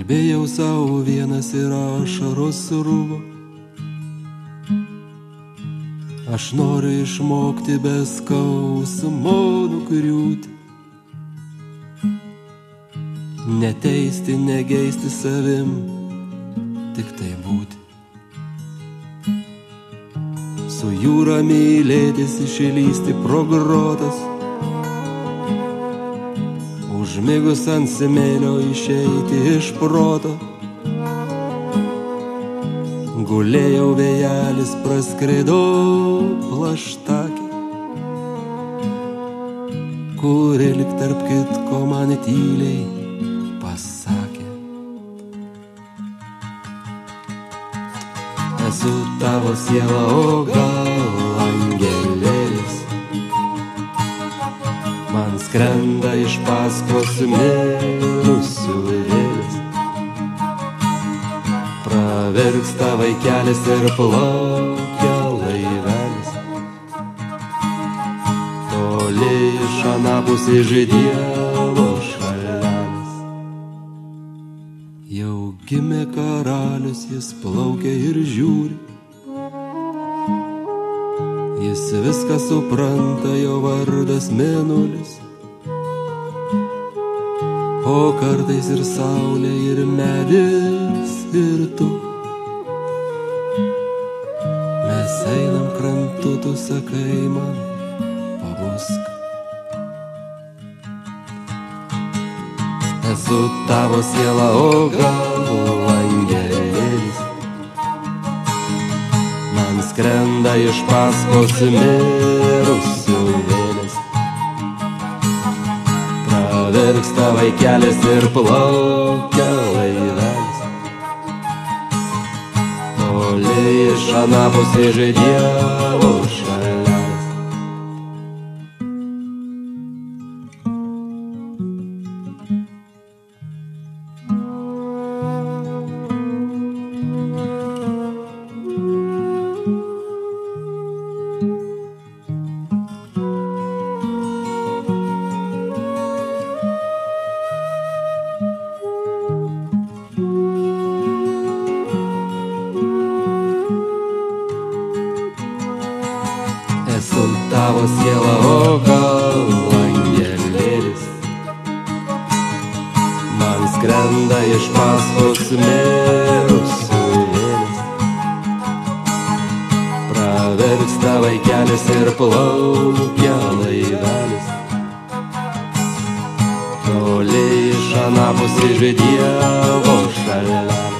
Kalbėjau savo vienas ir ašaros srūvo. Aš noriu išmokti be skausmo nukriūti, neteisti, negeisti savim, tik tai būti. Su jūra mylėtis, išlysti pro grotas, užmigus ant smėlio išeiti iš proto. Gulėjau, vėjelis praskrido plaštakį, kuri lyg tarp kitko man tyliai pasakė: esu tavo siela, o gal angelėlis. Man skrenda iš paskos mirusių vėlis. Pravirksta vaikelis ir plaukia laivelis. Toli iš anapus iš Dievo šalelis. Jau gimė karalius, jis plaukia ir žiūri. Jis viską supranta, jo vardas Mėnulis. O kartais ir saulė, ir medis, ir tu. Mes einam krantu, tu sakai man, pabusk. Esu tavo siela, o gal angelėlis. Man skrenda iš paskos mirusių vėlis. Pravirksta vaikelis ir plaukia laivelis. Toli iš anapus iš Dievo šalelis. Esu tavo siela, o gal angelėlis. Man skrenda iš paskos mirusių vėlis. Pravirksta vaikelis ir plaukia laivelis. Toli iš anapus iš Dievo šalelis.